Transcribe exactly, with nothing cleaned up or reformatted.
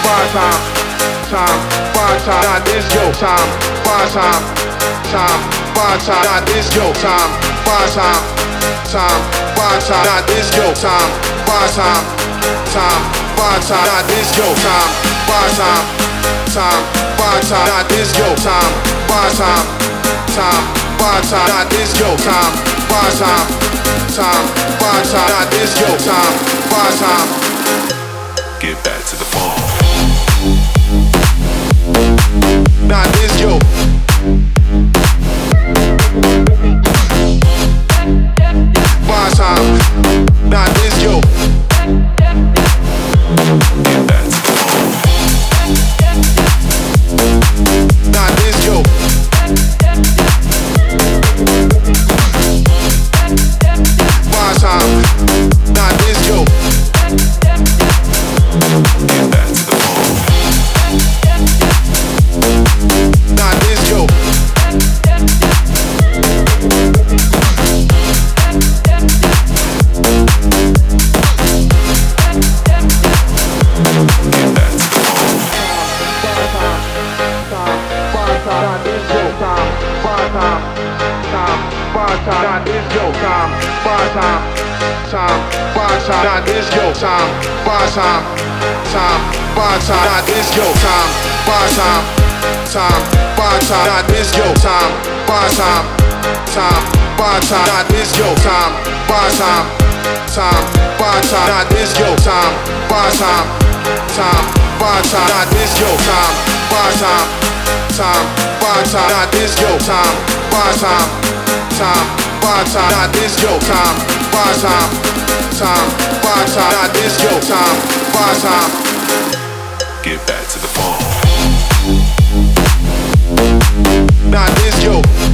bar time, time, bar time, not disco time, bar time, time, bar time, not disco time, bar time, time, bar time, not disco time, bar time, time, bar time, not disco time, bar time, time, bar time, not disco time, bar time, time, bar time, not disco time, bar time, time, bar time, not disco time, bar time. Get back to the phone. Not disco. Bar time. Not disco. Get back to the phone. Not disco. Bar time. Not disco. Get back to the phone. Not disco. Get back to the phone. Not disco time. Bar time. Time. Bar time. Not disco time. Bar time. Time. Bar time. Not disco time. Bar time. Time. Bar time. Not disco time. Bar time. Time. Bar time. Not disco time. Bar time. Time. Bar time. Not disco time. Bar time. Time. Bar time. Not disco time. Bar time. Time. Bar time. Not disco time. Bar time. Time. Bar time. Not disco time. Bar time. Time. Bar time. Not disco time. Bar time. Time. Bar time. Not disco time. Bar time. Get back to the phone. Not disco.